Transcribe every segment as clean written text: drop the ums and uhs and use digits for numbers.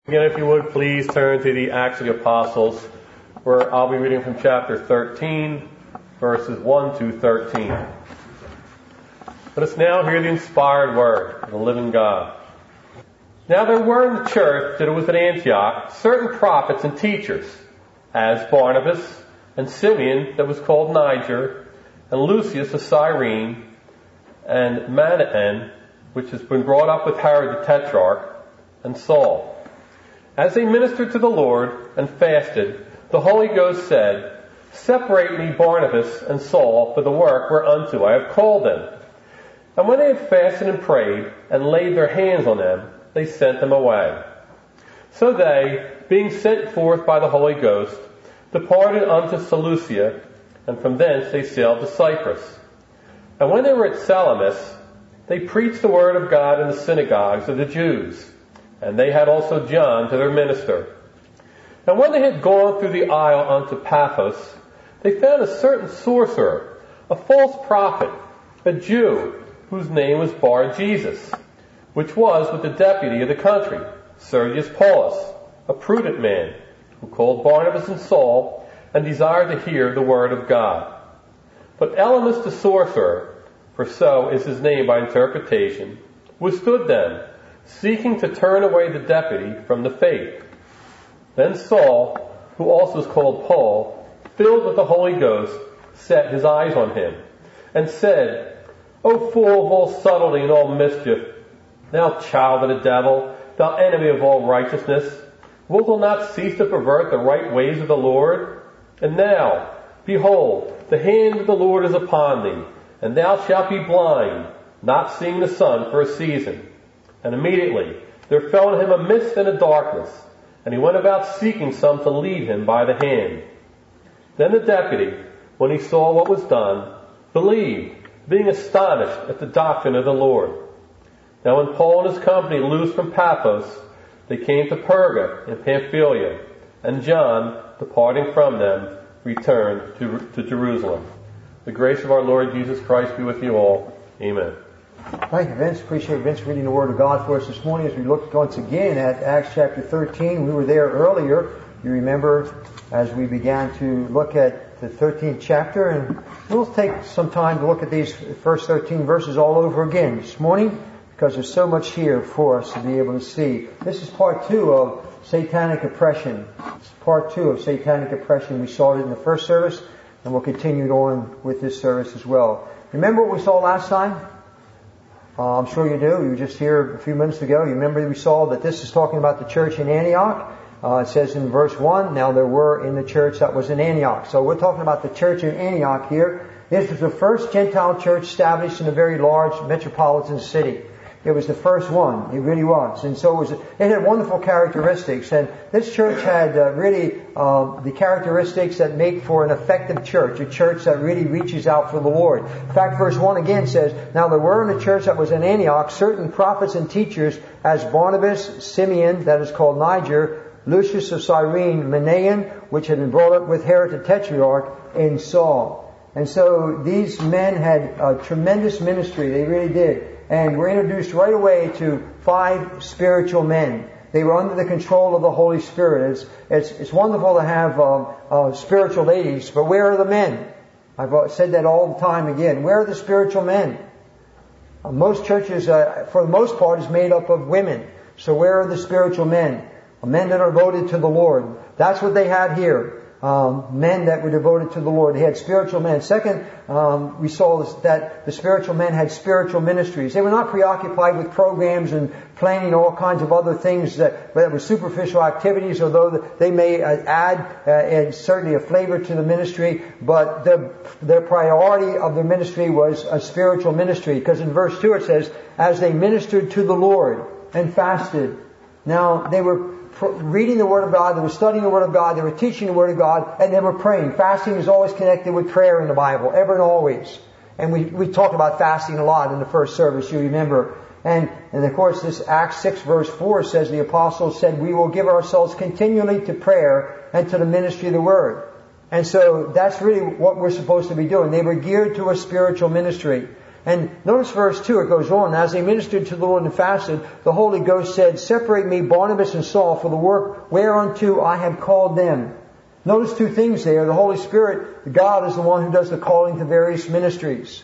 Again, if you would, please turn to the Acts of the Apostles, where I'll be reading from chapter 13, verses 1 to 13. Let us now hear the inspired word of the living God. Now there were in the church that was at Antioch certain prophets and teachers, as Barnabas and Simeon that was called Niger, and Lucius of Cyrene, and Manaen, which has been brought up with Herod the Tetrarch, and Saul. As they ministered to the Lord and fasted, the Holy Ghost said, "Separate me Barnabas and Saul for the work whereunto I have called them." And when they had fasted and prayed, and laid their hands on them, they sent them away. So they, being sent forth by the Holy Ghost, departed unto Seleucia, and from thence they sailed to Cyprus. And when they were at Salamis, they preached the word of God in the synagogues of the Jews. And they had also John to their minister. And when they had gone through the isle unto Paphos, they found a certain sorcerer, a false prophet, a Jew, whose name was Bar-Jesus, which was with the deputy of the country, Sergius Paulus, a prudent man, who called Barnabas and Saul, and desired to hear the word of God. But Elymas the sorcerer, for so is his name by interpretation, withstood them, seeking to turn away the deputy from the faith. Then Saul, who also is called Paul, filled with the Holy Ghost, set his eyes on him, and said, "O full of all subtlety and all mischief, thou child of the devil, thou enemy of all righteousness, wilt thou not cease to pervert the right ways of the Lord? And now, behold, the hand of the Lord is upon thee, and thou shalt be blind, not seeing the sun for a season." And immediately there fell on him a mist and a darkness, and he went about seeking some to lead him by the hand. Then the deputy, when he saw what was done, believed, being astonished at the doctrine of the Lord. Now when Paul and his company loosed from Paphos, they came to Perga in Pamphylia, and John, departing from them, returned to Jerusalem. The grace of our Lord Jesus Christ be with you all. Amen. Thank you, Vince. Appreciate Vince reading the Word of God for us this morning as we look once again at Acts chapter 13. We were there earlier. You remember as we began to look at the 13th chapter, and we'll take some time to look at these first 13 verses all over again this morning because there's so much here for us to be able to see. This is part 2 of satanic oppression. It's part 2 of satanic oppression. We saw it in the first service, and we'll continue on with this service as well. Remember what we saw last time? I'm sure you do. You were just here a few minutes ago. You remember we saw that this is talking about the church in Antioch. It says in verse 1, now there were in the church that was in Antioch. So we're talking about the church in Antioch here. This was the first Gentile church established in a very large metropolitan city. It was the first one. It really was. And so it had wonderful characteristics. And this church had really the characteristics that make for an effective church, a church that really reaches out for the Lord. In fact, verse 1 again says, now there were in the church that was in Antioch certain prophets and teachers, as Barnabas, Simeon, that is called Niger, Lucius of Cyrene, Manaen, which had been brought up with Herod the Tetrarch, and Saul. And so these men had a tremendous ministry. They really did. And we're introduced right away to 5 spiritual men. They were under the control of the Holy Spirit. It's wonderful to have spiritual ladies, but where are the men? I've said that all the time again. Where are the spiritual men? Most churches, for the most part, is made up of women. So where are the spiritual men? Men that are devoted to the Lord. That's what they had here. Men that were devoted to the Lord. They had spiritual men. Second, we saw that the spiritual men had spiritual ministries. They were not preoccupied with programs and planning all kinds of other things that were superficial activities, although they may add certainly a flavor to the ministry. But their priority of their ministry was a spiritual ministry. Because in verse 2 it says, as they ministered to the Lord and fasted. Now, they were reading the Word of God, they were studying the Word of God, they were teaching the Word of God, and they were praying. Fasting is always connected with prayer in the Bible, ever and always. And we talked about fasting a lot in the first service, you remember. And of course, this Acts 6 verse 4 says, the apostles said, we will give ourselves continually to prayer and to the ministry of the Word. And so that's really what we're supposed to be doing. They were geared to a spiritual ministry. And notice verse 2, it goes on. As they ministered to the Lord and fasted, the Holy Ghost said, separate me, Barnabas and Saul, for the work whereunto I have called them. Notice two things there. The Holy Spirit, God, is the one who does the calling to various ministries.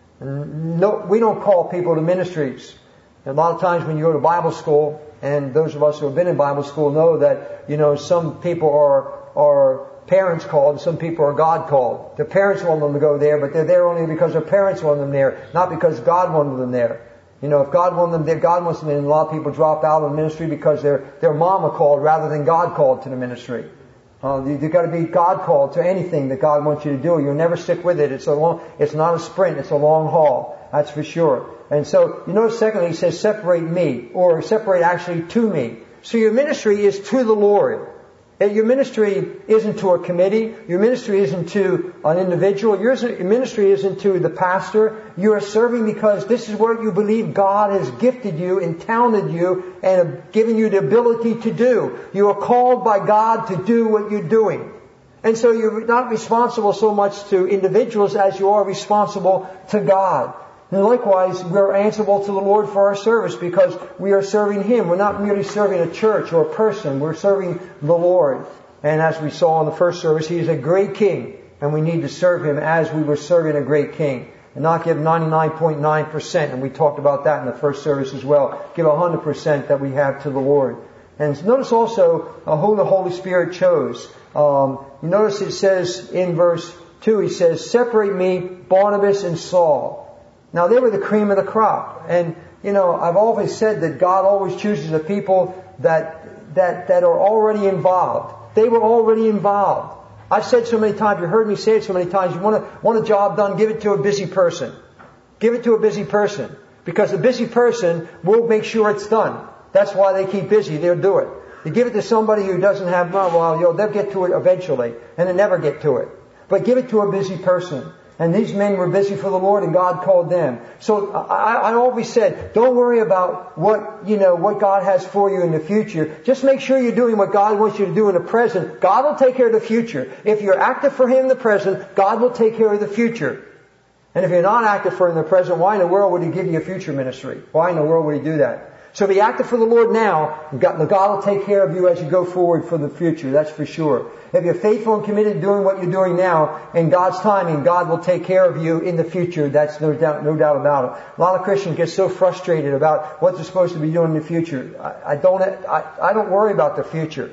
No, we don't call people to ministries. And a lot of times when you go to Bible school, and those of us who have been in Bible school know that, some people are parents called and some people are God called. Their parents want them to go there, but they're there only because their parents want them there, not because God wanted them there. If God wanted them there, God wants them there. And a lot of people drop out of the ministry because their mama called rather than God called to the ministry. You've got to be God called to anything that God wants you to do. You'll never stick with it. It's not a sprint. It's a long haul. That's for sure. And so, secondly, he says, separate me, or separate actually to me. So your ministry is to the Lord. Your ministry isn't to a committee. Your ministry isn't to an individual. Your ministry isn't to the pastor. You are serving because this is what you believe God has gifted you and talented you and given you the ability to do. You are called by God to do what you're doing. And so you're not responsible so much to individuals as you are responsible to God. And likewise, we're answerable to the Lord for our service because we are serving Him. We're not merely serving a church or a person. We're serving the Lord. And as we saw in the first service, He is a great King. And we need to serve Him as we were serving a great King. And not give 99.9%. And we talked about that in the first service as well. Give 100% that we have to the Lord. And notice also who the Holy Spirit chose. Notice it says in verse 2, He says, separate me, Barnabas and Saul. Now, they were the cream of the crop. And, I've always said that God always chooses the people that are already involved. They were already involved. I've said so many times, you heard me say it so many times, you want a job done, give it to a busy person. Give it to a busy person. Because a busy person will make sure it's done. That's why they keep busy. They'll do it. You give it to somebody who doesn't have, they'll get to it eventually. And they never get to it. But give it to a busy person. And these men were busy for the Lord and God called them. So I always said, don't worry about what God has for you in the future. Just make sure you're doing what God wants you to do in the present. God will take care of the future. If you're active for Him in the present, God will take care of the future. And if you're not active for Him in the present, why in the world would He give you a future ministry? Why in the world would He do that? So be active for the Lord now. God will take care of you as you go forward for the future. That's for sure. If you're faithful and committed to doing what you're doing now, in God's timing, God will take care of you in the future. That's no doubt about it. A lot of Christians get so frustrated about what they're supposed to be doing in the future. I don't worry about the future.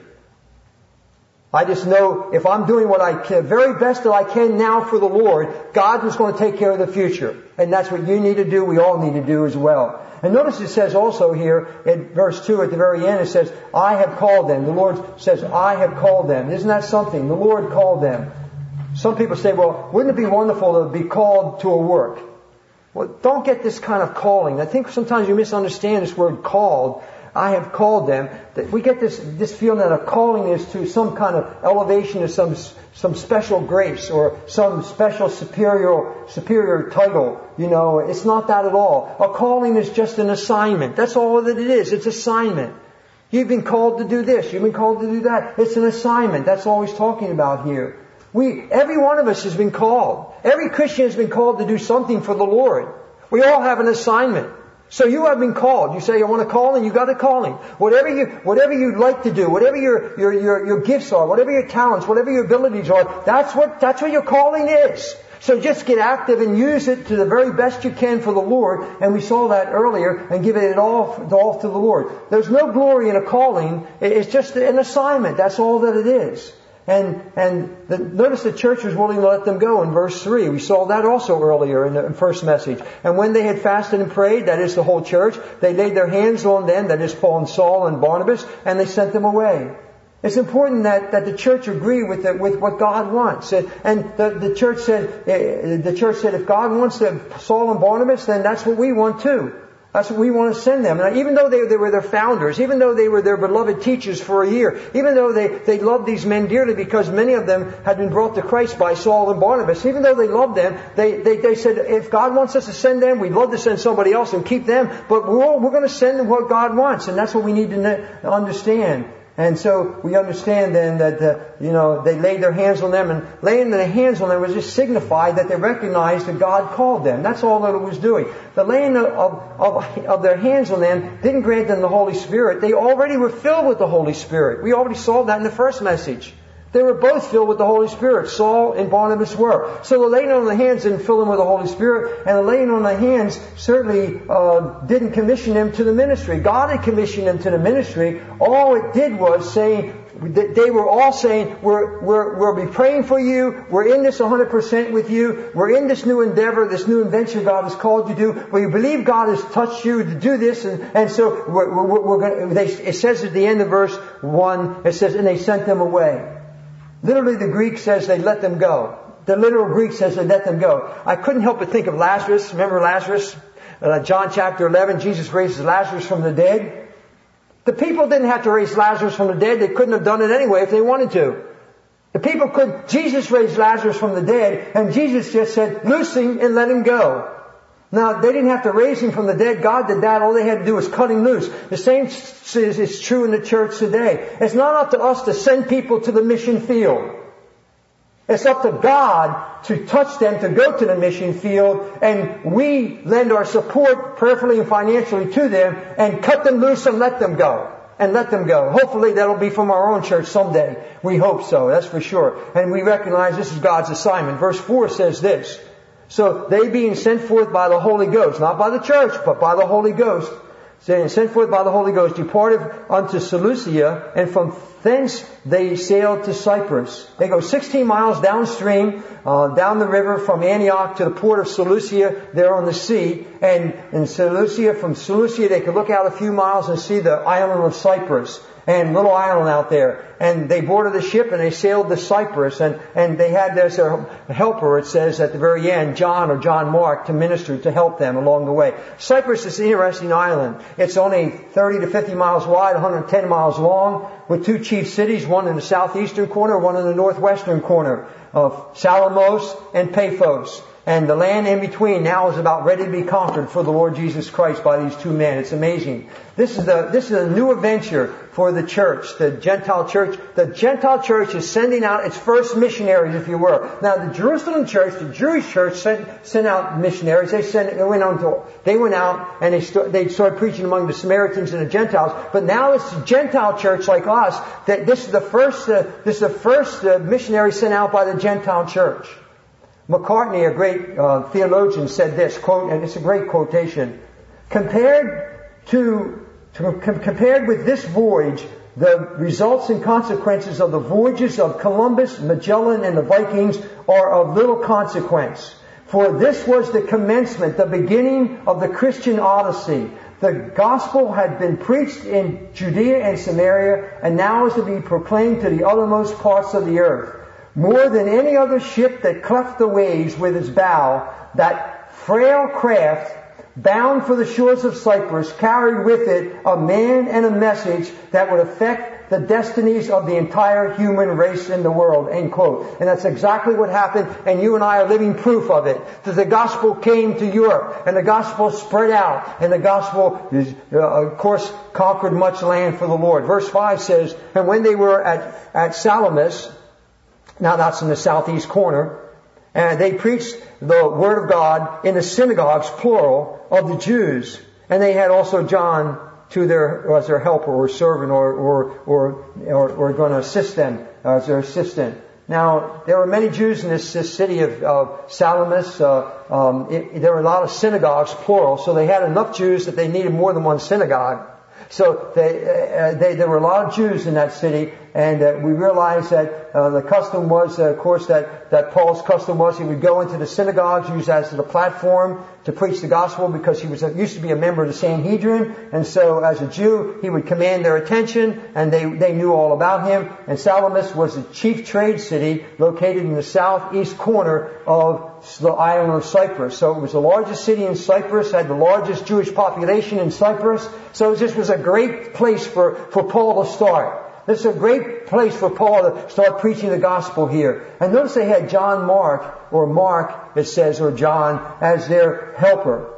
I just know if I'm doing what I can, very best that I can now for the Lord, God is going to take care of the future. And that's what you need to do. We all need to do as well. And notice it says also here in verse 2 at the very end, it says, I have called them. The Lord says, I have called them. Isn't that something? The Lord called them. Some people say, well, wouldn't it be wonderful to be called to a work? Well, don't get this kind of calling. I think sometimes you misunderstand this word called. I have called them. We get this feeling that a calling is to some kind of elevation to some special grace or some special superior title. It's not that at all. A calling is just an assignment. That's all that it is. It's assignment. You've been called to do this. You've been called to do that. It's an assignment. That's all he's talking about here. Every one of us has been called. Every Christian has been called to do something for the Lord. We all have an assignment. So you have been called. You say you want a calling, you got a calling. Whatever you'd like to do, whatever your gifts are, whatever your talents, whatever your abilities are, that's what your calling is. So just get active and use it to the very best you can for the Lord. And we saw that earlier, and give it all to the Lord. There's no glory in a calling. It's just an assignment. That's all that it is. Notice the church was willing to let them go in verse 3. We saw that also earlier in the first message. And when they had fasted and prayed, that is the whole church, they laid their hands on them, that is Paul and Saul and Barnabas, and they sent them away. It's important that the church agree with what God wants. And the church said, if God wants Saul and Barnabas, then that's what we want too. That's what we want to send them. And even though they were their founders, even though they were their beloved teachers for a year, even though they loved these men dearly because many of them had been brought to Christ by Saul and Barnabas, even though they loved them, they said, if God wants us to send them, we'd love to send somebody else and keep them, but we're going to send them what God wants. And that's what we need to understand. And so we understand then that, they laid their hands on them, and laying their hands on them was just signified that they recognized that God called them. That's all that it was doing. The laying of their hands on them didn't grant them the Holy Spirit. They already were filled with the Holy Spirit. We already saw that in the first message. They were both filled with the Holy Spirit. Saul and Barnabas were. So the laying on the hands didn't fill them with the Holy Spirit, and the laying on the hands certainly didn't commission them to the ministry. God had commissioned them to the ministry. All it did was saying, they were all saying, we'll be praying for you. We're in this 100% with you. We're in this new endeavor, this new invention God has called you to do. We believe God has touched you to do this, and so we're going. It says at the end of verse 1, it says, and they sent them away. Literally, the Greek says they let them go. The literal Greek says they let them go. I couldn't help but think of Lazarus. Remember Lazarus? John chapter 11, Jesus raises Lazarus from the dead. The people didn't have to raise Lazarus from the dead. They couldn't have done it anyway if they wanted to. The people could. Jesus raised Lazarus from the dead, and Jesus just said, loose him and let him go. Now, they didn't have to raise him from the dead. God did that. All they had to do was cut him loose. The same is true in the church today. It's not up to us to send people to the mission field. It's up to God to touch them to go to the mission field, and we lend our support prayerfully and financially to them and cut them loose and let them go. And let them go. Hopefully that'll be from our own church someday. We hope so. That's for sure. And we recognize this is God's assignment. Verse 4 says this. So they being sent forth by the Holy Ghost, not by the church, but by the Holy Ghost, saying, sent forth by the Holy Ghost, departed unto Seleucia, and from thence they sailed to Cyprus. They go 16 miles downstream, down the river from Antioch to the port of Seleucia, there on the sea. And in Seleucia, from Seleucia, they could look out a few miles and see the island of Cyprus. And little island out there. And they boarded the ship and they sailed to Cyprus. And they had their helper, it says at the very end, John or John Mark, to minister, to help them along the way. Cyprus is an interesting island. It's only 30 to 50 miles wide, 110 miles long, with two chief cities, one in the southeastern corner, one in the northwestern corner, of Salamos and Paphos. And the land in between now is about ready to be conquered for the Lord Jesus Christ by these two men. It's amazing. This is a new adventure for the church, the Gentile church. The Gentile church is sending out its first missionaries, if you will. Now, the Jerusalem church, the Jewish church, sent out missionaries. They went out and they started preaching among the Samaritans and the Gentiles. But now it's the Gentile church like us that this is the first missionary sent out by the Gentile church. McCartney, a great theologian, said this quote, and it's a great quotation. Compared with this voyage, the results and consequences of the voyages of Columbus, Magellan, and the Vikings are of little consequence. For this was the commencement, the beginning of the Christian Odyssey. The gospel had been preached in Judea and Samaria, and now is to be proclaimed to the uttermost parts of the earth. More than any other ship that cleft the waves with its bow, that frail craft, bound for the shores of Cyprus, carried with it a man and a message that would affect the destinies of the entire human race in the world. End quote. And that's exactly what happened, and you and I are living proof of it. That the gospel came to Europe, and the gospel spread out, and the gospel, of course, conquered much land for the Lord. Verse 5 says, and when they were at Salamis, now that's in the southeast corner, and they preached the word of God in the synagogues, plural, of the Jews. And they had also John as their helper or servant or going to assist them as their assistant. Now, there were many Jews in this city of Salamis. There were a lot of synagogues, plural, so they had enough Jews that they needed more than one synagogue. So there were a lot of Jews in that city, and we realized that the custom was, of course, that Paul's custom was he would go into the synagogues, use that as the platform to preach the gospel, because he used to be a member of the Sanhedrin, and so as a Jew he would command their attention, and they knew all about him. And Salamis was the chief trade city located in the southeast corner of the island of Cyprus. So it was the largest city in Cyprus, had the largest Jewish population in Cyprus. So this was a great place for Paul to start. This is a great place for Paul to start preaching the gospel here. And notice they had John Mark, or Mark, it says, or John, as their helper.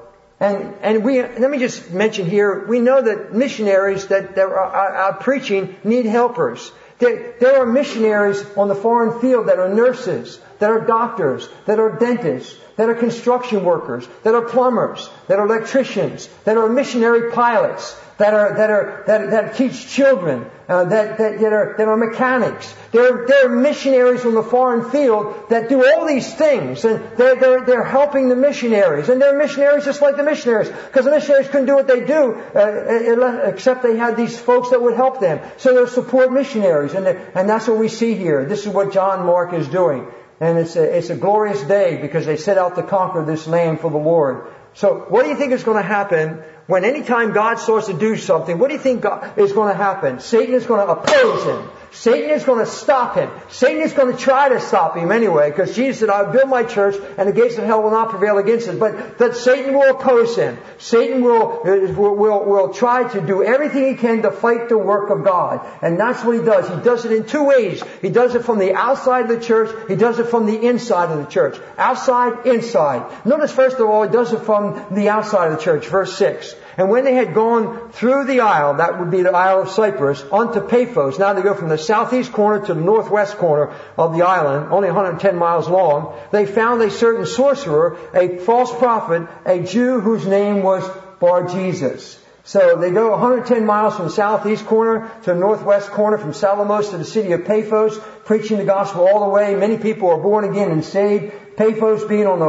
And let me just mention here, we know that missionaries that are preaching need helpers. There are missionaries on the foreign field that are nurses, that are doctors, that are dentists, that are construction workers, that are plumbers, that are electricians, that are missionary pilots, that teach children, that are mechanics. There are missionaries on the foreign field that do all these things, and they're helping the missionaries, and they're missionaries just like the missionaries, because the missionaries couldn't do what they do except they had these folks that would help them. So they're support missionaries, and that's what we see here. This is what John Mark is doing, and it's a glorious day because they set out to conquer this land for the Lord. So what do you think is going to happen when anytime God starts to do something? What do you think is going to happen? Satan is going to oppose him. Satan is going to stop him. Satan is going to try to stop him anyway, because Jesus said, "I'll build my church, and the gates of hell will not prevail against it." But that Satan will oppose him. Satan will try to do everything he can to fight the work of God, and that's what he does. He does it in two ways. He does it from the outside of the church. He does it from the inside of the church. Outside, inside. Notice first of all, he does it from the outside of the church. Verse 6. And when they had gone through the isle, that would be the Isle of Cyprus, unto Paphos. Now they go from the southeast corner to the northwest corner of the island, only 110 miles long. They found a certain sorcerer, a false prophet, a Jew whose name was Bar-Jesus. So they go 110 miles from the southeast corner to the northwest corner, from Salamos to the city of Paphos, preaching the gospel all the way. Many people are born again and saved. Paphos being on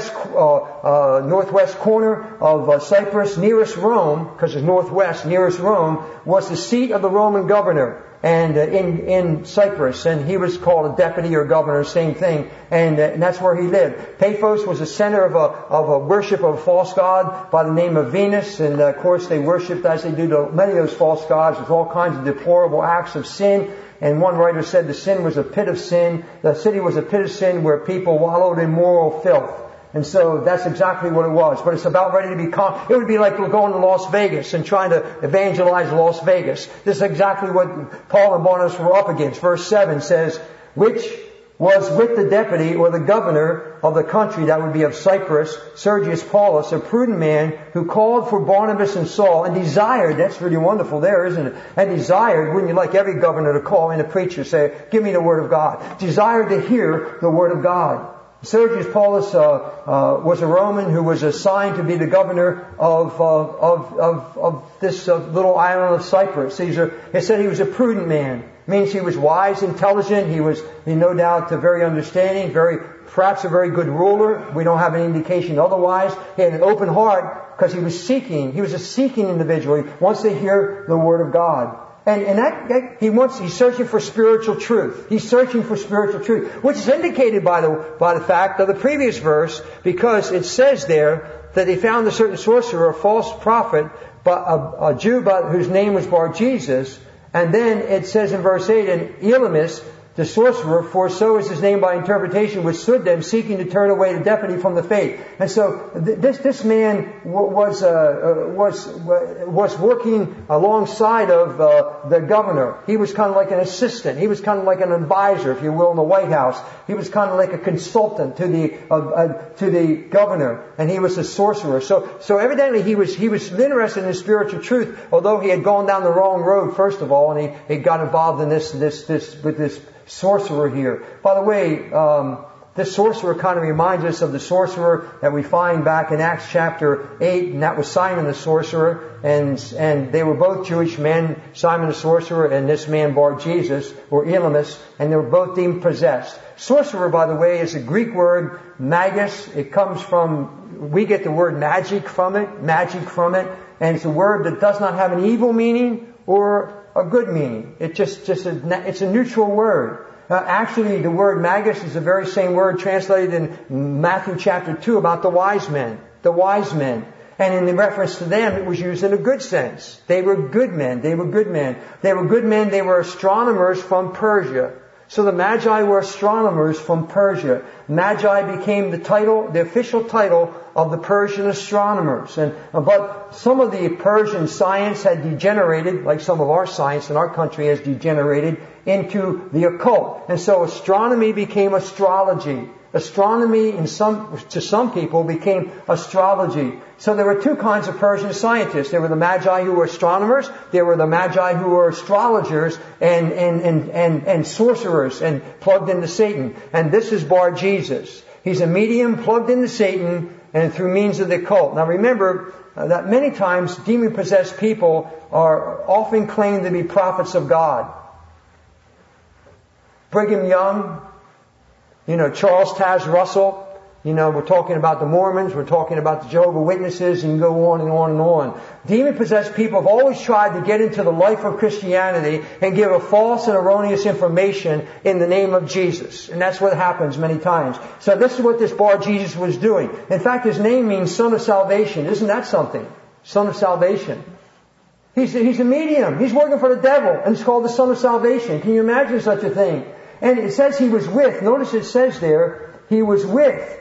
the northwest corner of Cyprus, nearest Rome, because it's northwest, nearest Rome, was the seat of the Roman governor, and in Cyprus, and he was called a deputy or governor, same thing, and that's where he lived. Paphos was the center of a worship of a false god by the name of Venus, and of course they worshipped, as they do to many of those false gods, with all kinds of deplorable acts of sin. And one writer said the sin was a pit of sin. The city was a pit of sin where people wallowed in moral filth. And so that's exactly what it was. But it's about ready to be it would be like going to Las Vegas and trying to evangelize Las Vegas. This is exactly what Paul and Barnabas were up against. Verse 7 says, which was with the deputy or the governor of the country, that would be of Cyprus, Sergius Paulus, a prudent man who called for Barnabas and Saul and desired, that's really wonderful there, isn't it? And desired, wouldn't you like every governor to call in a preacher, say, give me the word of God. Desired to hear the word of God. Sergius Paulus was a Roman who was assigned to be the governor of this little island of Cyprus. It said he was a prudent man. It means he was wise, intelligent. He was, no doubt, very understanding, perhaps a very good ruler. We don't have any indication otherwise. He had an open heart because he was seeking. He was a seeking individual. He wants to hear the word of God. And he's searching for spiritual truth. He's searching for spiritual truth, which is indicated by the fact of the previous verse, because it says there that they found a certain sorcerer, a false prophet, a Jew whose name was Bar-Jesus. And then it says in verse 8, and Elymas, the sorcerer, for so is his name by interpretation, withstood them, seeking to turn away the deputy from the faith. And so this man was working alongside of the governor. He was kind of like an assistant. He was kind of like an advisor, if you will, in the White House. He was kind of like a consultant to the governor, and he was a sorcerer. So evidently he was interested in spiritual truth, although he had gone down the wrong road first of all, and he got involved in this sorcerer here. By the way, this sorcerer kind of reminds us of the sorcerer that we find back in Acts chapter 8, and that was Simon the sorcerer, and they were both Jewish men, Simon the sorcerer and this man Bar-Jesus, or Elymas, and they were both deemed possessed. Sorcerer, by the way, is a Greek word, magus. It comes from, we get the word magic from it, and it's a word that does not have an evil meaning or a good meaning. It's a neutral word. Actually, the word magus is the very same word translated in Matthew chapter 2 about the wise men. And in the reference to them, it was used in a good sense. They were good men. They were astronomers from Persia. So the Magi were astronomers from Persia. Magi became the official title of the Persian astronomers. But some of the Persian science had degenerated, like some of our science in our country has degenerated, into the occult. And so astronomy became astrology. Astronomy to some people became astrology. So there were two kinds of Persian scientists. There were the Magi who were astronomers. There were the Magi who were astrologers and sorcerers and plugged into Satan. And this is Bar Jesus. He's a medium plugged into Satan and through means of the occult. Now remember that many times demon-possessed people are often claimed to be prophets of God. Brigham Young, Charles Taze Russell, we're talking about the Mormons, we're talking about the Jehovah's Witnesses, and you go on and on and on. Demon-possessed people have always tried to get into the life of Christianity and give a false and erroneous information in the name of Jesus. And that's what happens many times. So this is what this Bar Jesus was doing. In fact, his name means son of salvation. Isn't that something? Son of salvation. He's a medium. He's working for the devil, and it's called the son of salvation. Can you imagine such a thing? And it says he was with, notice it says there, he was with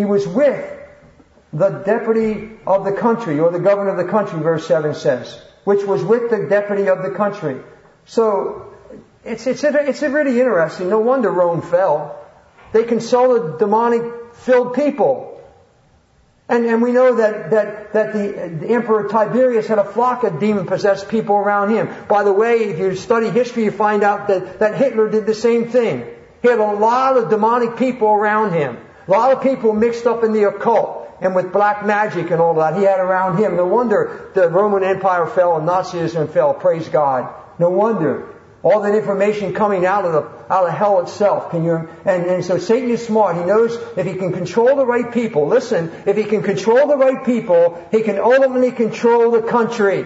the deputy of the country, or the governor of the country, verse 7 says, which was with the deputy of the country. So, it's really interesting. No wonder Rome fell. They consulted demonic-filled people. And we know that the Emperor Tiberius had a flock of demon-possessed people around him. By the way, if you study history, you find out that Hitler did the same thing. He had a lot of demonic people around him. A lot of people mixed up in the occult and with black magic and all that he had around him. No wonder the Roman Empire fell and Nazism fell. Praise God. No wonder. All that information coming out of hell itself. And so Satan is smart. He knows if he can control the right people, listen, if he can control the right people, he can ultimately control the country.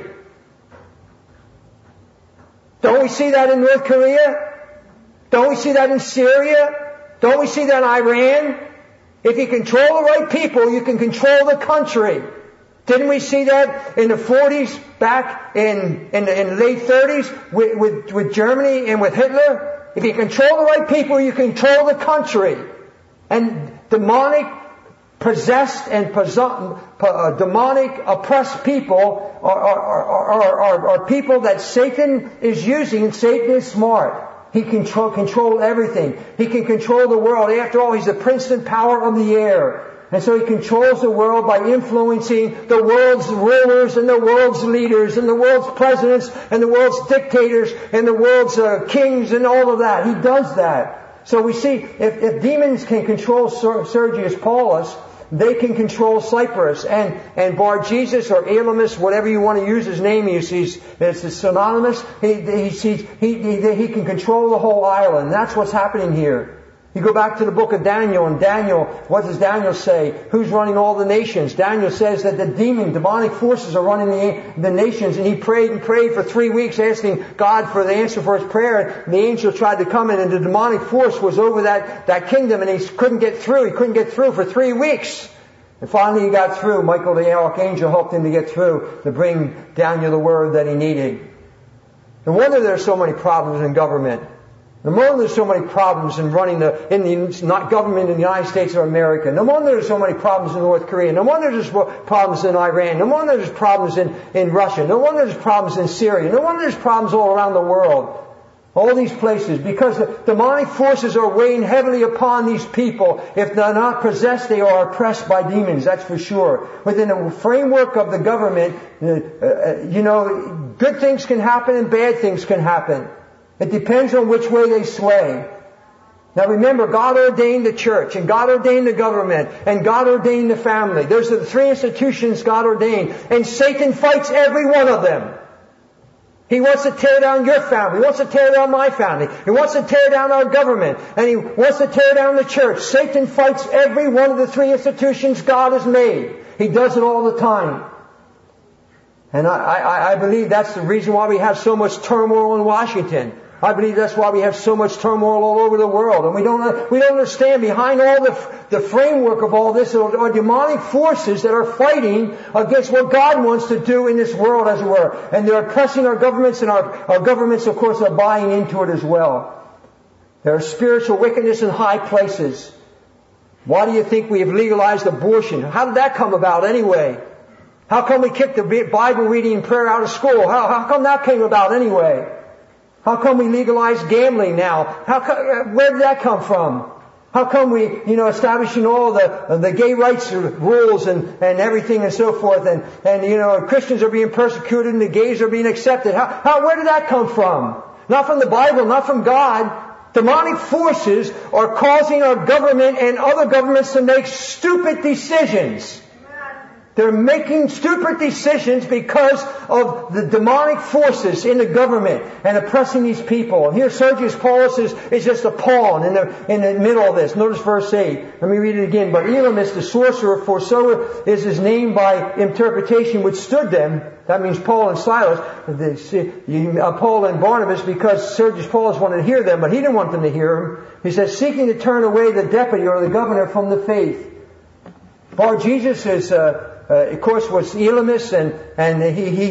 Don't we see that in North Korea? Don't we see that in Syria? Don't we see that in Iran? If you control the right people, you can control the country. Didn't we see that in the 40s, back in the late 30s with Germany and with Hitler? If you control the right people, you control the country. And demonic possessed and demonic oppressed people are people that Satan is using, and Satan is smart. He can control everything. He can control the world. After all, he's the prince and power of the air. And so he controls the world by influencing the world's rulers and the world's leaders and the world's presidents and the world's dictators and the world's kings and all of that. He does that. So we see, if demons can control Sergius Paulus, they can control Cyprus. And Bar Jesus or Elymas, whatever you want to use his name, it's synonymous. He can control the whole island. That's what's happening here. You go back to the book of Daniel, and Daniel, what does Daniel say? Who's running all the nations? Daniel says that the demonic forces are running the nations, and he prayed and prayed for 3 weeks asking God for the answer for his prayer, and the angel tried to come in, and the demonic force was over that kingdom, and he couldn't get through. He couldn't get through for 3 weeks. And finally he got through. Michael the archangel helped him to get through, to bring Daniel the word that he needed. No wonder there's so many problems in government. No wonder there's so many problems in running the government in the United States of America. No wonder there's so many problems in North Korea. No wonder there's problems in Iran. No wonder there's problems in Russia. No wonder there's problems in Syria. No wonder there's problems all around the world. All these places. Because the demonic forces are weighing heavily upon these people. If they're not possessed, they are oppressed by demons. That's for sure. Within the framework of the government, good things can happen and bad things can happen. It depends on which way they sway. Now remember, God ordained the church, and God ordained the government, and God ordained the family. Those are the three institutions God ordained. And Satan fights every one of them. He wants to tear down your family. He wants to tear down my family. He wants to tear down our government. And he wants to tear down the church. Satan fights every one of the three institutions God has made. He does it all the time. And I believe that's the reason why we have so much turmoil in Washington. I believe that's why we have so much turmoil all over the world. And we don't understand behind all the framework of all this are demonic forces that are fighting against what God wants to do in this world, as it were. And they're oppressing our governments, and our governments, of course, are buying into it as well. There are spiritual wickedness in high places. Why do you think we have legalized abortion? How did that come about anyway? How come we kicked the Bible reading and prayer out of school? How come that came about anyway? How come we legalize gambling now? Where did that come from? How come we, establishing all the gay rights rules and everything and so forth, and Christians are being persecuted and the gays are being accepted? Where did that come from? Not from the Bible, not from God. Demonic forces are causing our government and other governments to make stupid decisions. They're making stupid decisions because of the demonic forces in the government and oppressing these people. And here Sergius Paulus is just a pawn in the middle of this. Notice verse 8. Let me read it again. But Elymas the sorcerer, for so is his name by interpretation, withstood them. That means Paul and Silas, Paul and Barnabas, because Sergius Paulus wanted to hear them, but he didn't want them to hear him. He says, seeking to turn away the deputy or the governor from the faith. Bar Jesus is, of course, was Elymas, and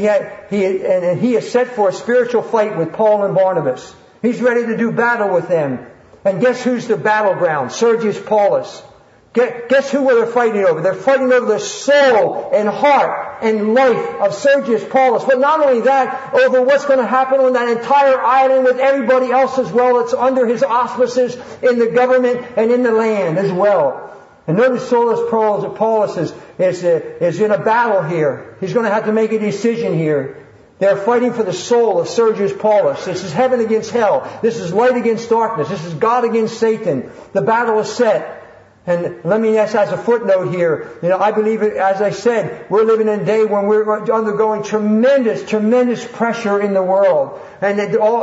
he is set for a spiritual fight with Paul and Barnabas. He's ready to do battle with them. And guess who's the battleground? Sergius Paulus. Guess who they're fighting over? They're fighting over the soul and heart and life of Sergius Paulus. But not only that, over what's going to happen on that entire island with everybody else as well that's under his auspices in the government and in the land as well. And notice Paulus is in a battle here. He's going to have to make a decision here. They're fighting for the soul of Sergius Paulus. This is heaven against hell. This is light against darkness. This is God against Satan. The battle is set. And let me ask as a footnote here, I believe, as I said, we're living in a day when we're undergoing tremendous pressure in the world. And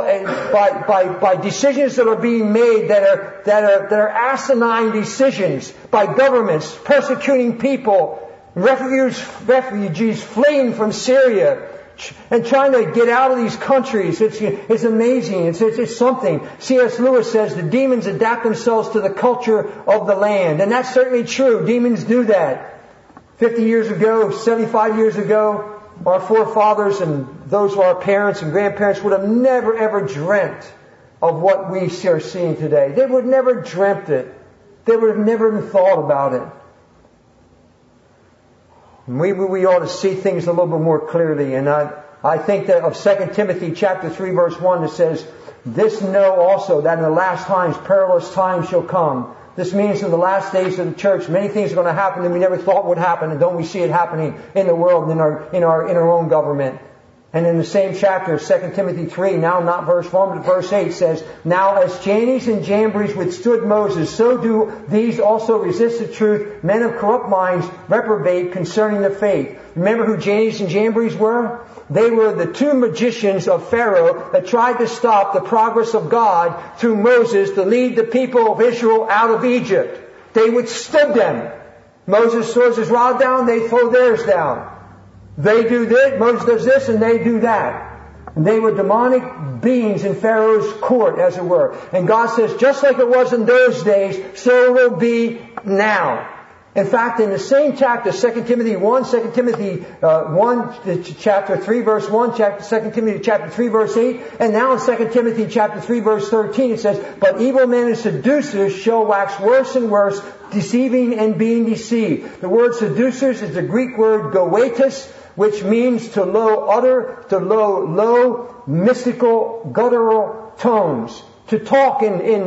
by decisions that are being made that are asinine decisions by governments, persecuting people, refugees fleeing from Syria, and trying to get out of these countries. It's amazing. It's something. C.S. Lewis says the demons adapt themselves to the culture of the land. And that's certainly true. Demons do that. 50 years ago, 75 years ago, our forefathers and those who are our parents and grandparents would have never ever dreamt of what we are seeing today. They would have never dreamt it. They would have never even thought about it. We ought to see things a little bit more clearly. And I think that of 2 Timothy chapter 3 verse 1 it says, this know also that in the last times perilous times shall come. This means in the last days of the church, many things are going to happen that we never thought would happen. And don't we see it happening in the world, in our own government. And in the same chapter, 2 Timothy 3, now not verse 1, but verse 8 says, now as Jannes and Jambres withstood Moses, so do these also resist the truth. Men of corrupt minds reprobate concerning the faith. Remember who Jannes and Jambres were? They were the two magicians of Pharaoh that tried to stop the progress of God through Moses to lead the people of Israel out of Egypt. They withstood them. Moses throws his rod down, they throw theirs down. They do this, Moses does this, and they do that. And they were demonic beings in Pharaoh's court, as it were. And God says, just like it was in those days, so it will be now. In fact, in the same chapter, 2 Timothy 1, 2 Timothy 1, chapter 3, verse 1, 2 Timothy chapter 3, verse 8, and now in 2 Timothy chapter 3, verse 13, it says, but evil men and seducers shall wax worse and worse, deceiving and being deceived. The word seducers is the Greek word goetus, which means to low, mystical, guttural tones. To talk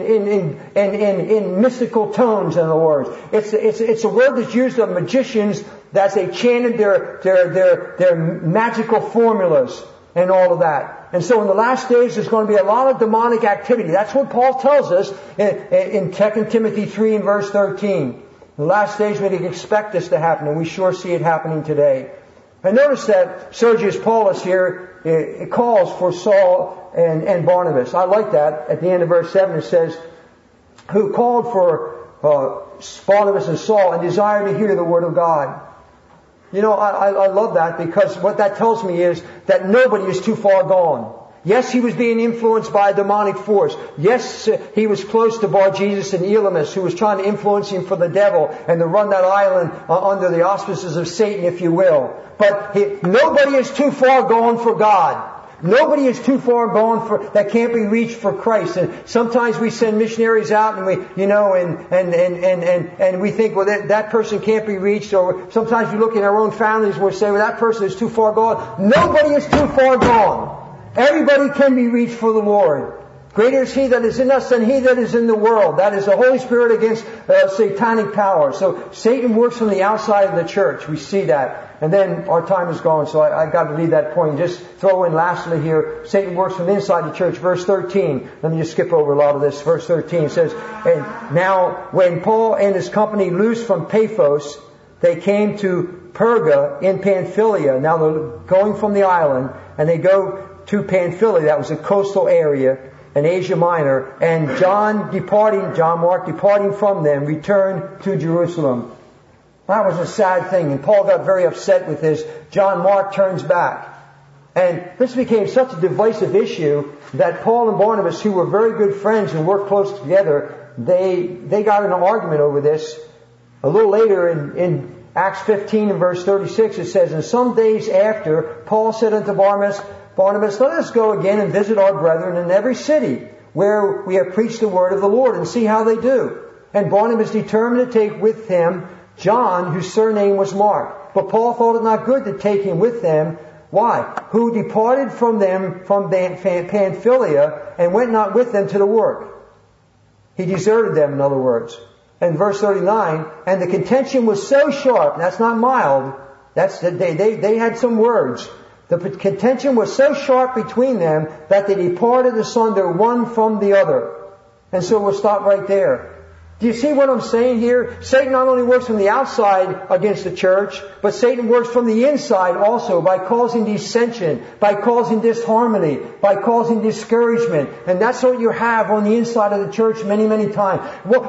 in mystical tones, in other words. It's a word that's used of magicians as they chanted their magical formulas and all of that. And so in the last days there's going to be a lot of demonic activity. That's what Paul tells us in 2 Timothy 3 and verse 13. In the last days we can expect this to happen, and we sure see it happening today. And notice that Sergius Paulus here, it calls for Saul and Barnabas. I like that. At the end of verse 7 it says, who called for Barnabas and Saul and desired to hear the word of God. I love that, because what that tells me is that nobody is too far gone. Yes, he was being influenced by a demonic force. Yes, he was close to Bar Jesus and Elymas, who was trying to influence him for the devil and to run that island under the auspices of Satan, if you will. But nobody is too far gone for God. Nobody is too far gone that can't be reached for Christ. And sometimes we send missionaries out and we think, well, that person can't be reached. Or sometimes we look in our own families and we say, well, that person is too far gone. Nobody is too far gone. Everybody can be reached for the Lord. Greater is He that is in us than he that is in the world. That is the Holy Spirit against satanic power. So Satan works from the outside of the church. We see that. And then our time is gone, so I got to leave that point. Just throw in lastly here, Satan works from inside the church. Verse 13. Let me just skip over a lot of this. Verse 13 says, and now when Paul and his company loosed from Paphos, they came to Perga in Pamphylia. Now they're going from the island, and they go to Pamphylia. That was a coastal area in Asia Minor. And John Mark departing from them, returned to Jerusalem. That was a sad thing, and Paul got very upset with this. John Mark turns back. And this became such a divisive issue that Paul and Barnabas, who were very good friends and worked close together, they got in an argument over this. A little later in Acts 15 and verse 36 it says, and some days after, Paul said unto Barnabas, let us go again and visit our brethren in every city where we have preached the word of the Lord and see how they do. And Barnabas determined to take with him John, whose surname was Mark. But Paul thought it not good to take him with them. Why? Who departed from them from Pamphylia and went not with them to the work. He deserted them, in other words. And verse 39, and the contention was so sharp, that's not mild, they had some words. The contention was so sharp between them that they departed asunder one from the other. And so we'll stop right there. Do you see what I'm saying here? Satan not only works from the outside against the church, but Satan works from the inside also by causing dissension, by causing disharmony, by causing discouragement. And that's what you have on the inside of the church many, many times.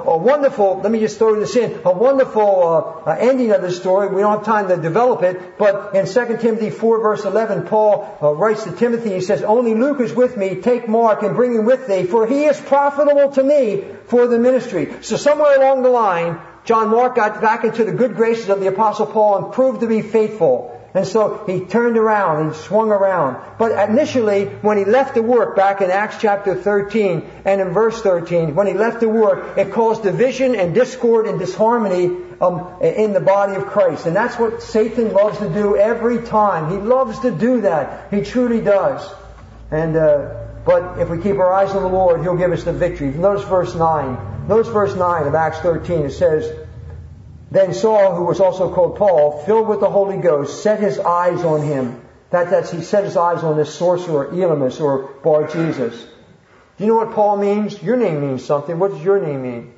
Let me just throw this in, a wonderful ending of the story. We don't have time to develop it, but in 2 Timothy 4 verse 11, Paul writes to Timothy, he says, only Luke is with me, take Mark and bring him with thee, for he is profitable to me for the ministry. So somewhere along the line, John Mark got back into the good graces of the Apostle Paul and proved to be faithful. And so he turned around and swung around. But initially, when he left the work, back in Acts chapter 13 and in verse 13, when he left the work, it caused division and discord and disharmony in the body of Christ. And that's what Satan loves to do every time. He loves to do that. He truly does. And but if we keep our eyes on the Lord, He'll give us the victory. Notice verse 9. Notice verse 9 of Acts 13. It says, then Saul, who was also called Paul, filled with the Holy Ghost, set his eyes on him. He set his eyes on this sorcerer, Elymas, or Bar-Jesus. Do you know what Paul means? Your name means something. What does your name mean?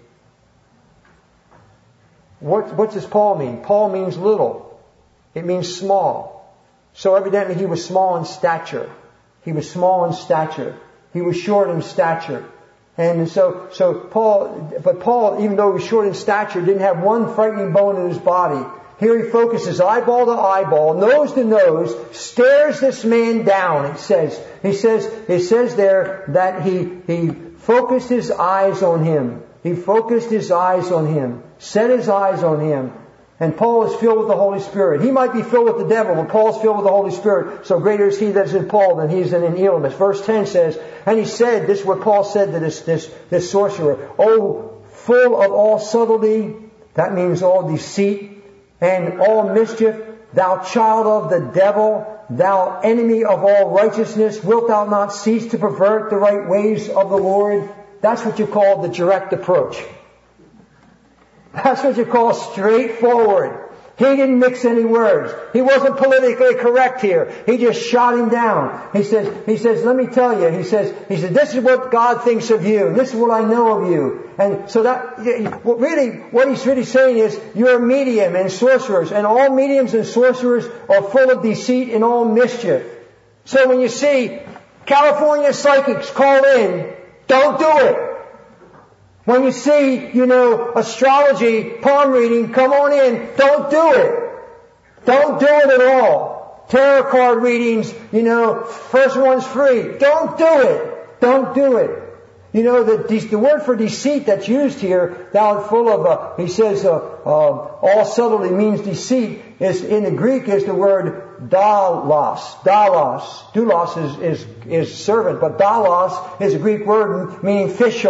What does Paul mean? Paul means little. It means small. So evidently he was small in stature. He was small in stature. He was short in stature. And so Paul, even though he was short in stature, didn't have one frightening bone in his body. Here he focuses eyeball to eyeball, nose to nose, stares this man down. It says there that he focused his eyes on him. He focused his eyes on him, set his eyes on him. And Paul is filled with the Holy Spirit. He might be filled with the devil, but Paul's filled with the Holy Spirit. So greater is he that is in Paul than he is in Elymas. Verse 10 says, and he said, this is what Paul said to this sorcerer, oh, full of all subtlety, that means all deceit, and all mischief, thou child of the devil, thou enemy of all righteousness, wilt thou not cease to pervert the right ways of the Lord? That's what you call the direct approach. That's what you call straightforward. He didn't mix any words. He wasn't politically correct here. He just shot him down. He says, let me tell you, he says, this is what God thinks of you, and this is what I know of you. And so what he's really saying is, you're a medium and sorcerers, and all mediums and sorcerers are full of deceit and all mischief. So when you see California psychics call in, don't do it. When you see, astrology, palm reading, come on in, don't do it. Don't do it at all. Tarot card readings, first one's free. Don't do it. Don't do it. The word for deceit that's used here, thou full of, he says, all subtlety means deceit, in the Greek is the word dalos. Doulos is servant, but dalos is a Greek word meaning fish hook.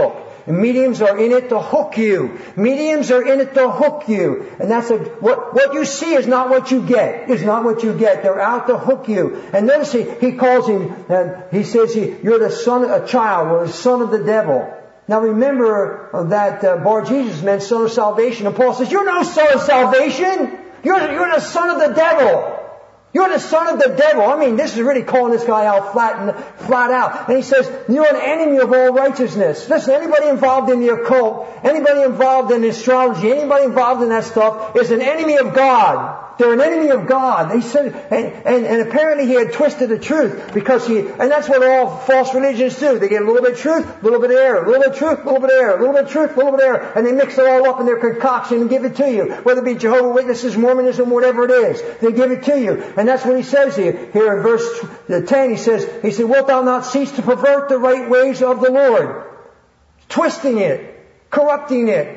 Mediums are in it to hook you. Mediums are in it to hook you. And that's what you see is not what you get. Is not what you get. They're out to hook you. And notice he calls him, he says, you're the son, a child, or the son of the devil. Now remember that Bar Jesus meant son of salvation. And Paul says, you're no son of salvation. You're the son of the devil. You're the son of the devil. I mean, this is really calling this guy out flat out. And he says, you're an enemy of all righteousness. Listen, anybody involved in the occult, anybody involved in astrology, anybody involved in that stuff is an enemy of God. They're an enemy of God. He said, and apparently he had twisted the truth because and that's what all false religions do. They get a little bit of truth, a little bit of error, a little bit of truth, a little bit of error, a little bit of truth, a little bit of error, and they mix it all up in their concoction and give it to you. Whether it be Jehovah's Witnesses, Mormonism, whatever it is, they give it to you. And that's what he says here. Here in verse 10, he said, wilt thou not cease to pervert the right ways of the Lord? Twisting it, corrupting it.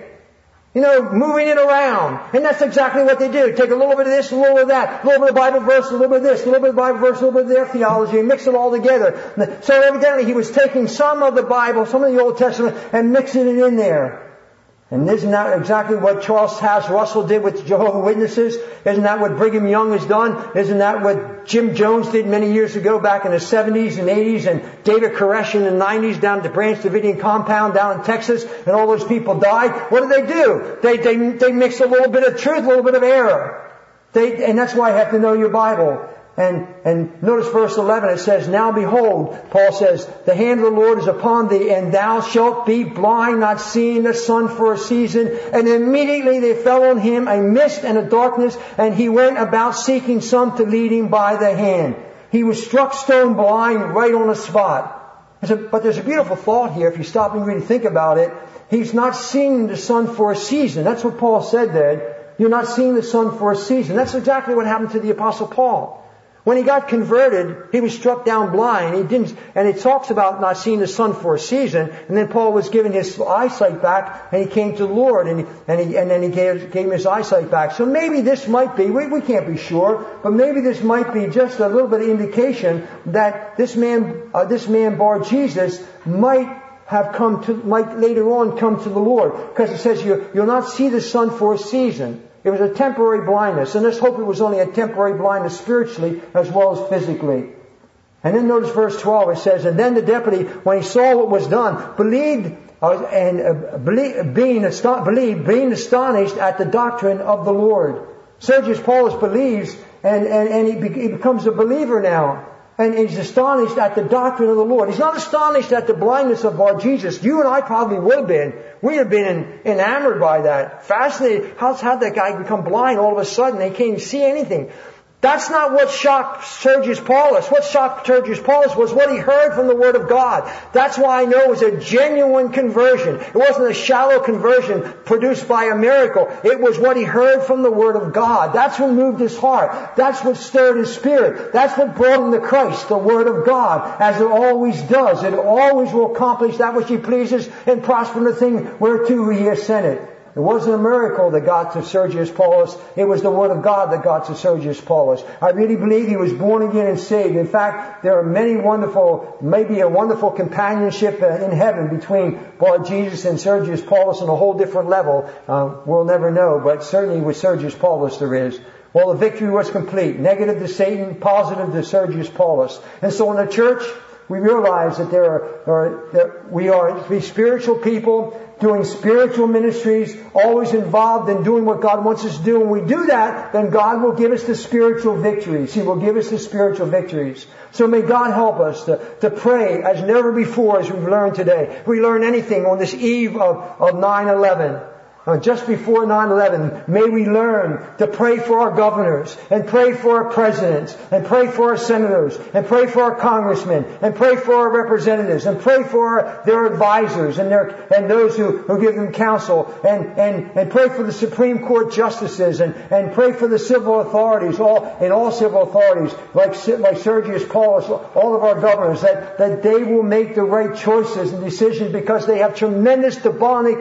Moving it around. And that's exactly what they do. Take a little bit of this, a little bit of that, a little bit of Bible verse, a little bit of this, a little bit of Bible verse, a little bit of their theology, and mix it all together. So evidently he was taking some of the Bible, some of the Old Testament, and mixing it in there. And isn't that exactly what Charles Taze Russell did with Jehovah's Witnesses? Isn't that what Brigham Young has done? Isn't that what Jim Jones did many years ago back in the 70s and 80s, and David Koresh in the 90s down at the Branch Davidian compound down in Texas, and all those people died? What do? They mix a little bit of truth, a little bit of error. And that's why you have to know your Bible. And notice verse 11, it says, now behold, Paul says, the hand of the Lord is upon thee, and thou shalt be blind, not seeing the sun for a season. And immediately there fell on him a mist and a darkness, and he went about seeking some to lead him by the hand. He was struck stone blind right on the spot. But there's a beautiful thought here, if you stop and really think about it. He's not seeing the sun for a season. That's what Paul said there. You're not seeing the sun for a season. That's exactly what happened to the Apostle Paul. When he got converted, he was struck down blind. And it talks about not seeing the sun for a season. And then Paul was given his eyesight back, and he came to the Lord, and then he gave him his eyesight back. So maybe this might be, we can't be sure, but maybe this might be just a little bit of indication that this man Bar Jesus might later on come to the Lord. Because it says you'll not see the sun for a season. It was a temporary blindness, and let's hope it was only a temporary blindness spiritually as well as physically. And then notice verse 12, it says, and then the deputy, when he saw what was done, being astonished at the doctrine of the Lord. Sergius Paulus believes, and he becomes a believer now. And he's astonished at the doctrine of the Lord. He's not astonished at the blindness of Bar Jesus. You and I probably would have been. We'd have been enamored by that. Fascinated. How'd that guy become blind all of a sudden? They can't even see anything. That's not what shocked Sergius Paulus. What shocked Sergius Paulus was what he heard from the Word of God. That's why I know it was a genuine conversion. It wasn't a shallow conversion produced by a miracle. It was what he heard from the Word of God. That's what moved his heart. That's what stirred his spirit. That's what brought him to Christ, the Word of God, as it always does. It always will accomplish that which he pleases and prosper in the thing whereto he has sent it. It wasn't a miracle that got to Sergius Paulus. It was the Word of God that got to Sergius Paulus. I really believe he was born again and saved. In fact, there are maybe a wonderful companionship in heaven between Bar Jesus and Sergius Paulus on a whole different level. We'll never know, but certainly with Sergius Paulus there is. Well, the victory was complete. Negative to Satan, positive to Sergius Paulus. And so in the church, we realize that we are to be spiritual people, doing spiritual ministries, always involved in doing what God wants us to do. When we do that, then God will give us the spiritual victories. He will give us the spiritual victories. So may God help us to pray as never before, as we've learned today. If we learn anything on this eve of 9/11, just before 9/11, may we learn to pray for our governors, and pray for our presidents, and pray for our senators, and pray for our congressmen, and pray for our representatives, and pray for their advisors and those who give them counsel, and pray for the Supreme Court justices, and pray for the civil authorities, all civil authorities, like Sergius Paulus, all of our governors, that they will make the right choices and decisions, because they have tremendous demonic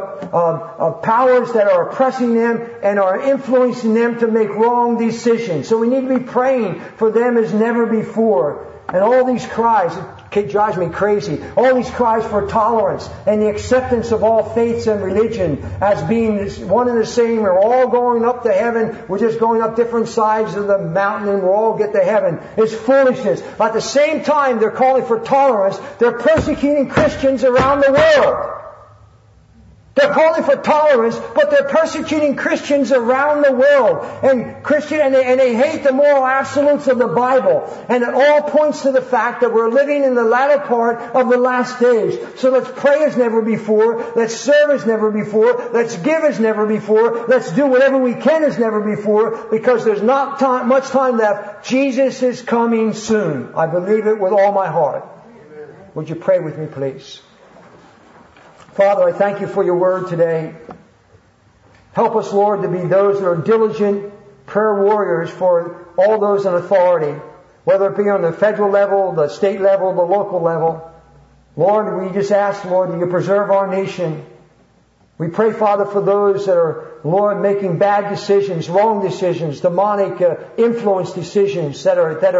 powers that are oppressing them and are influencing them to make wrong decisions. So we need to be praying for them as never before. And all these cries, drives me crazy. All these cries for tolerance and the acceptance of all faiths and religion as being one and the same. We're all going up to heaven. We're just going up different sides of the mountain and we'll all get to heaven. It's foolishness. At the same time they're calling for tolerance, they're persecuting Christians around the world. They're calling for tolerance, but they're persecuting Christians around the world. And they hate the moral absolutes of the Bible. And it all points to the fact that we're living in the latter part of the last days. So let's pray as never before. Let's serve as never before. Let's give as never before. Let's do whatever we can as never before, because there's not much time left. Jesus is coming soon. I believe it with all my heart. Would you pray with me, please? Father, I thank you for your word today. Help us, Lord, to be those that are diligent prayer warriors for all those in authority, whether it be on the federal level, the state level, the local level. Lord, we just ask, Lord, that you preserve our nation. We pray, Father, for those that are, Lord, making bad decisions, wrong decisions, demonic influence decisions that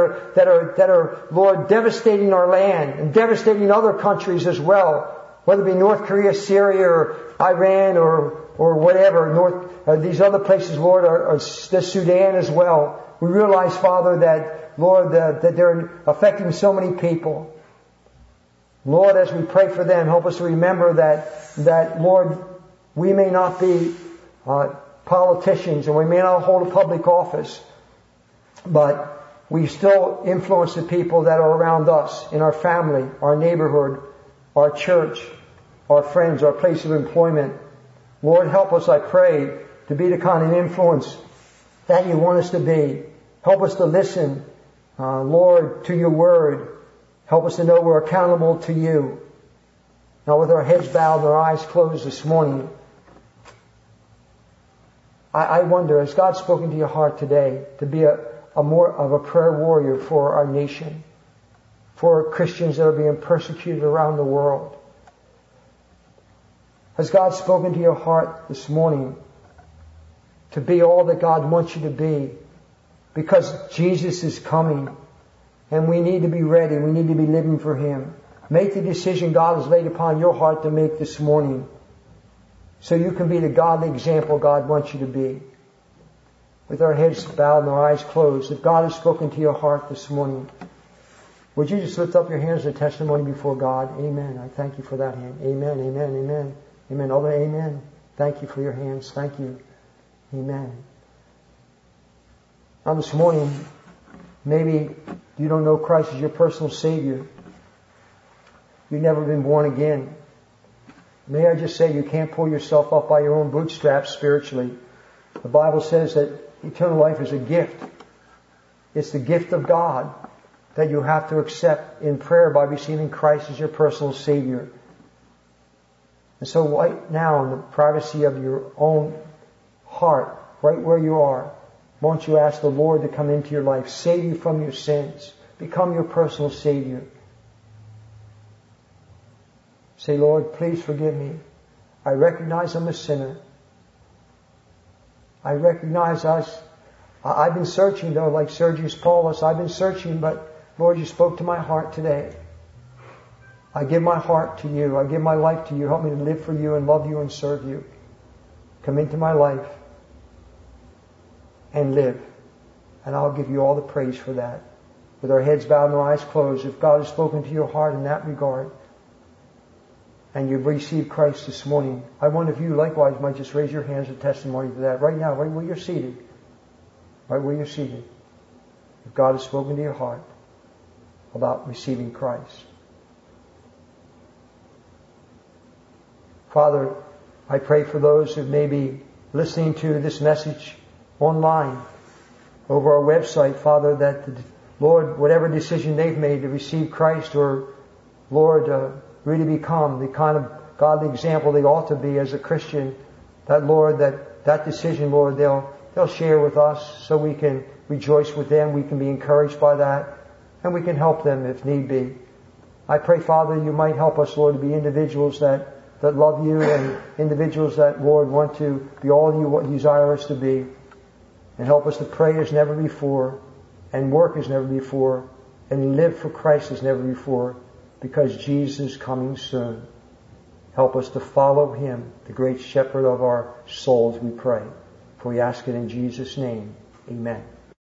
are, Lord, devastating our land and devastating other countries as well. Whether it be North Korea, Syria, or Iran, or whatever, these other places, Lord, are the Sudan as well. We realize, Father, that, Lord, that they're affecting so many people. Lord, as we pray for them, help us to remember that, Lord, we may not be politicians and we may not hold a public office, but we still influence the people that are around us, in our family, our neighborhood, our church, our friends, our place of employment. Lord, help us, I pray, to be the kind of influence that you want us to be. Help us to listen, Lord, to your word. Help us to know we're accountable to you. Now, with our heads bowed and our eyes closed this morning, I wonder, has God spoken to your heart today to be a more of a prayer warrior for our nation, for Christians that are being persecuted around the world? Has God spoken to your heart this morning to be all that God wants you to be? Because Jesus is coming and we need to be ready. We need to be living for Him. Make the decision God has laid upon your heart to make this morning so you can be the godly example God wants you to be. With our heads bowed and our eyes closed, if God has spoken to your heart this morning, would you just lift up your hands as a testimony before God? Amen. I thank you for that hand. Amen, amen, amen. Amen. Other amen. Thank you for your hands. Thank you. Amen. Now this morning, maybe you don't know Christ as your personal Savior. You've never been born again. May I just say you can't pull yourself up by your own bootstraps spiritually. The Bible says that eternal life is a gift. It's the gift of God that you have to accept in prayer by receiving Christ as your personal Savior. And so right now, in the privacy of your own heart, right where you are, won't you ask the Lord to come into your life, save you from your sins, become your personal Savior. Say, Lord, please forgive me. I recognize I'm a sinner. I recognize I've been searching though, like Sergius Paulus. I've been searching, but Lord, you spoke to my heart today. I give my heart to you. I give my life to you. Help me to live for you and love you and serve you. Come into my life and live. And I'll give you all the praise for that. With our heads bowed and our eyes closed, if God has spoken to your heart in that regard, and you've received Christ this morning, I wonder if you likewise might just raise your hands as a testimony to that right now, right where you're seated. Right where you're seated. If God has spoken to your heart about receiving Christ. Father, I pray for those who may be listening to this message online over our website, Father, that, Lord, whatever decision they've made to receive Christ or, Lord, really become the kind of godly example they ought to be as a Christian, that, Lord, that decision, Lord, they'll share with us so we can rejoice with them, we can be encouraged by that, and we can help them if need be. I pray, Father, you might help us, Lord, to be individuals that love you and individuals that, Lord, want to be all you desire us to be. And help us to pray as never before and work as never before and live for Christ as never before. because Jesus is coming soon. Help us to follow Him, the great shepherd of our souls, we pray. For we ask it in Jesus' name. Amen.